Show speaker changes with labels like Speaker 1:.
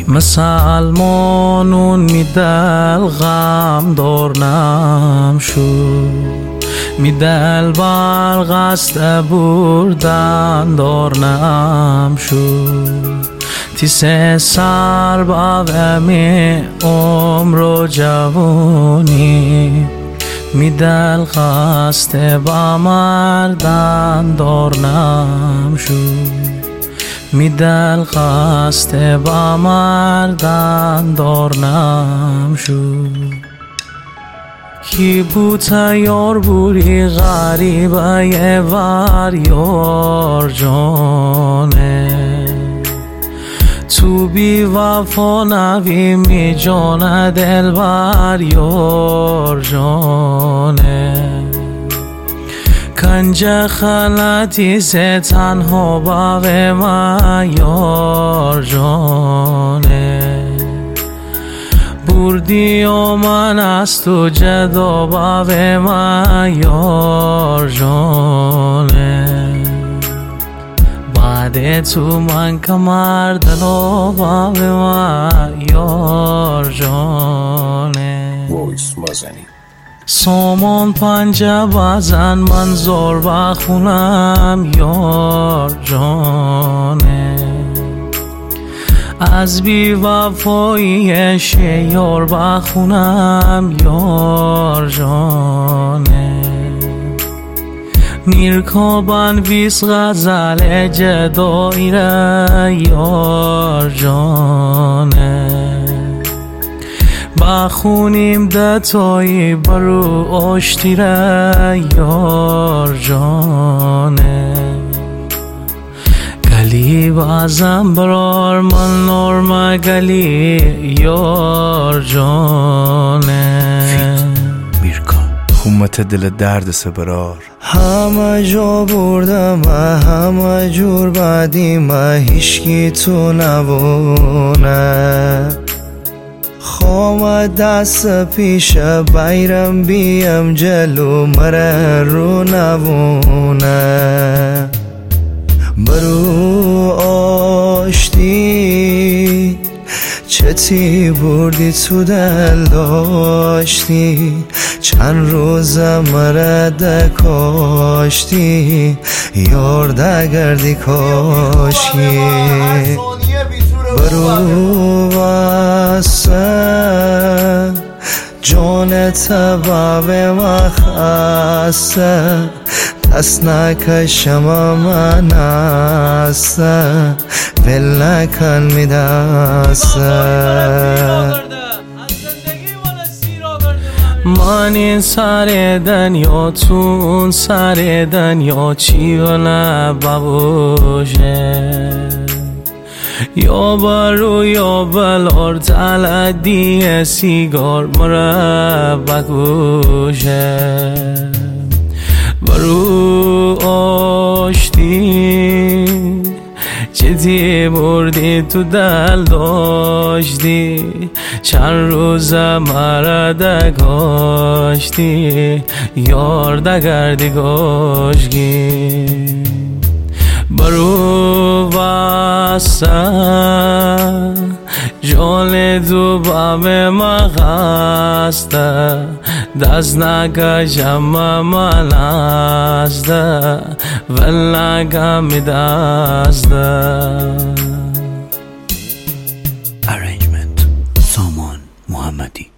Speaker 1: مسلمانون میدل غم دار نمشو میدل بر قصد بردن دار نمشو تیس سر باومی عمر و جوانی میدل قصد با مردن دار نمشو میدل قصد با مردن دار نمشو کی بود تیار بوری غریبه یه ور یار جانه تو بی وفا نوی می جانه دل بر یار جانه کنج خلطی سے تنها باوی من یار جانه بردی و من از تو جدا باوی من یار جانه بعد تو من کمردن و باوی من یار جانه
Speaker 2: وایس مازنی
Speaker 1: سامان پنجه بزن من زار بخونم یار جانه از بی وفایی یار بخونم یار جانه میرکابن ویس غزل جدایی را یار جانه بخونیم دتایی برو آشتی را یار جانه گلی بازم برار من نورما گلی یار جانه
Speaker 3: میرکا خمت دل درد سبرار
Speaker 4: همه جا بردم همه جور بعدی ما هیشکی تو نبونه خام دست پیش بیرم بیم جلو مره رو نبونه برو آشتی چتی بردی تو دل داشتی چند روز مره دکاشتی یار دگردی کاشی برو واسه جان تباب مخصه دست نکشم من هسته ول نکن می دسته
Speaker 1: من این سر دنیا تو اون سر دنیا چی و نباشه یا برو یا بلار تلدی سیگار مربع گوشه برو آشتی چتی بردی تو دل داشتی چند روز مرد کاشتی یار دگردی گاشگی برو واسه جان دو بام مخسته دست نکشم من هسته ول نکم دسته
Speaker 3: Arrangement سامان محمدی